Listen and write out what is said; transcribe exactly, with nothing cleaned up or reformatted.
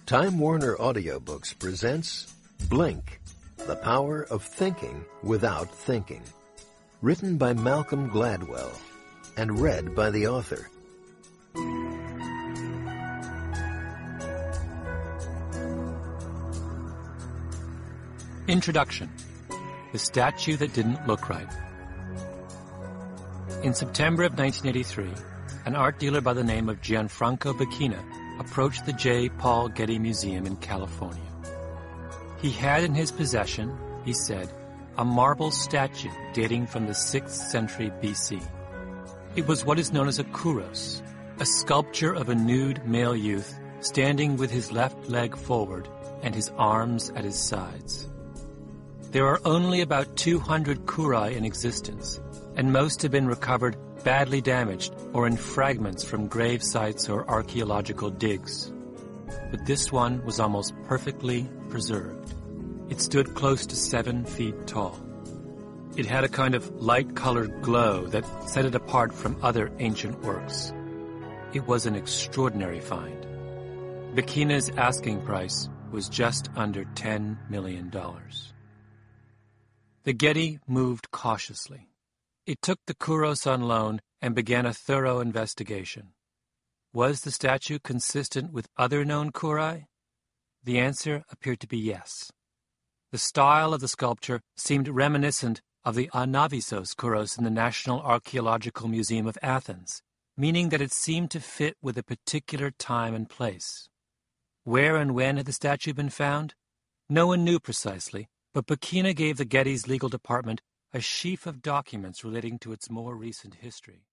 Time Warner Audiobooks presents Blink, The Power of Thinking Without Thinking. Written by Malcolm Gladwell and read by the author. Introduction. The Statue That Didn't Look Right. In September of nineteen eighty-three, an art dealer by the name of Gianfranco Becchina approached the J. Paul Getty Museum in California. He had in his possession, he said, a marble statue dating from the sixth century B C. It was what is known as a kouros, a sculpture of a nude male youth standing with his left leg forward and his arms at his sides. There are only about two hundred kourai in existence, and most have been recovered badly damaged or in fragments from grave sites or archaeological digs. But this one was almost perfectly preserved. It stood close to seven feet tall. It had a kind of light-colored glow that set it apart from other ancient works. It was an extraordinary find. Becchina's asking price was just under ten million dollars. The Getty moved cautiously. It took the kouros on loan and began a thorough investigation. Was the statue consistent with other known kourai? The answer appeared to be yes. The style of the sculpture seemed reminiscent of the Anavisos kouros in the National Archaeological Museum of Athens, meaning that it seemed to fit with a particular time and place. Where and when had the statue been found? No one knew precisely, but Becchina gave the Getty's legal department a sheaf of documents relating to its more recent history.